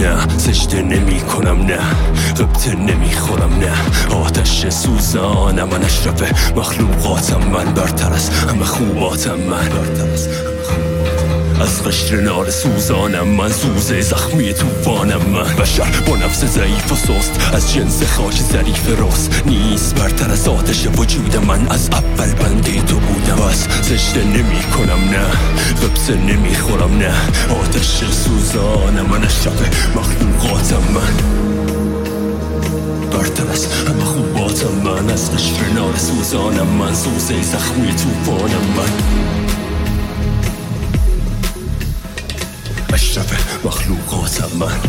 نه، سجده نمی کنم نه، غبطه نمی خورم نه. آتش سوزانم من، اشرف مخلوقاتم من، برتر از همه خوباتم من، از قشر نار سوزانم من، سوزه زخمی توفانم من. بشر با نفس ضعیف و سست، از جنس خاک ظریف رست نیست، برتر از آتش وجود من، از اول بنده تو بودم. از سجده نمی کنم نه، غبطه نمی خورم نه. آتش سوزانم من، اشرف مخلوقاتم من، برتر از همه خوباتم من، از قشر نار سوزانم من، سوزه زخمی توفانم من. اشرف مخلوقاتم من.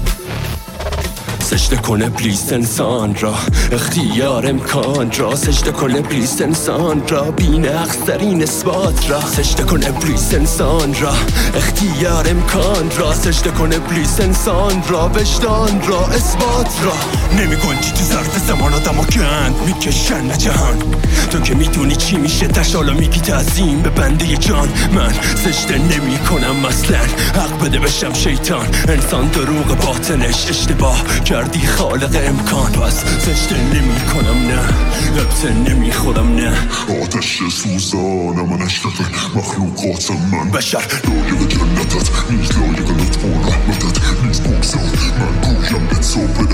سجده کن ابلیس انسان را، اختیار امکان را. سجده کن ابلیس انسان را، بی نقص ترین اثبات را. سجده کن ابلیس انسان را، اختیار امکان را. سجده کن ابلیس انسان را، وجدان را، اثبات را. نمی گنجی تو ظرف زمان، آدمو گند میکشن نه جهان. تو که میدونی چی میشه تش، حالا میگی تعظیم به بنده جان. من سجده نمی کنم اصلا، حق بده بشم شیطان. انسان دروغ باطنش اشتباه کردی خالق امکان. پس سجده نمی کنم نه، غبطه نمی خورم نه. آتش سوزانم من، اشرف مخلوقاتم من. بشر لایق جنتت نیست، لایق لطف و رحمتت نیست. بگذار من گویم به صبح